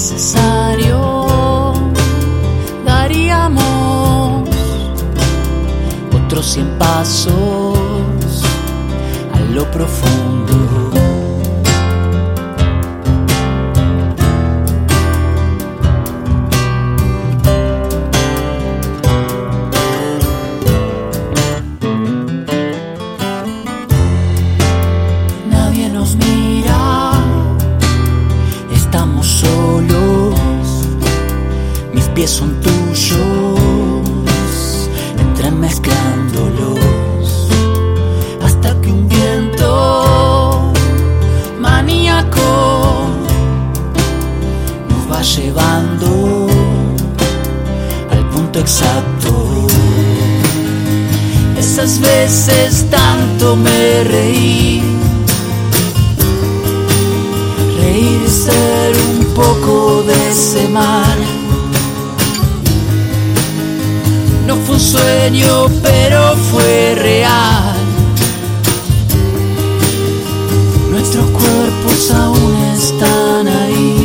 necesario, daríamos otros 100 pasos a lo profundo. Nadie nos mira, estamos solos, mis pies son tuyos, entremezclándolos, hasta que un viento maníaco nos va llevando al punto exacto. Esas veces tanto me reí, reír y ser un poco de ese mar. No fue un sueño, pero fue real. Nuestros cuerpos aún están ahí.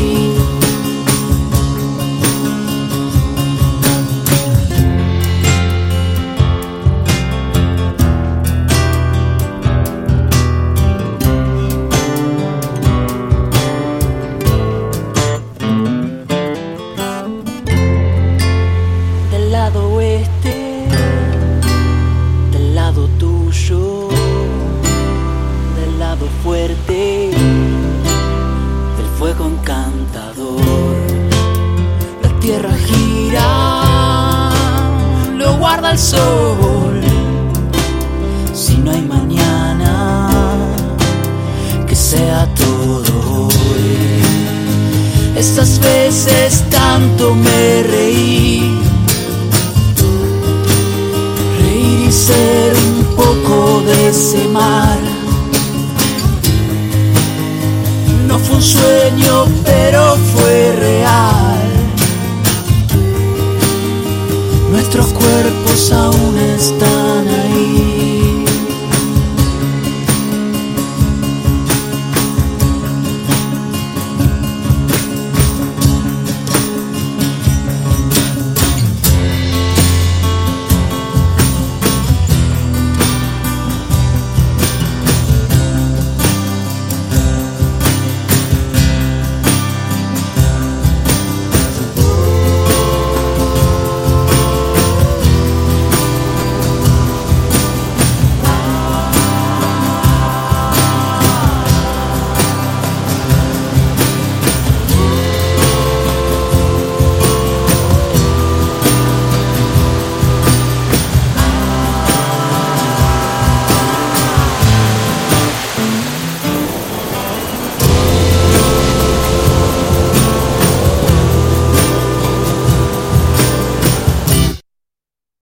Del lado oeste, del lado tuyo, del lado fuerte, del fuego encantador. La tierra gira, lo guarda el sol. Si no hay mañana, que sea todo hoy. Esas veces tanto me reí, reír y ser un poco de ese mar. No fue un sueño, pero fue real. Nuestros cuerpos aún están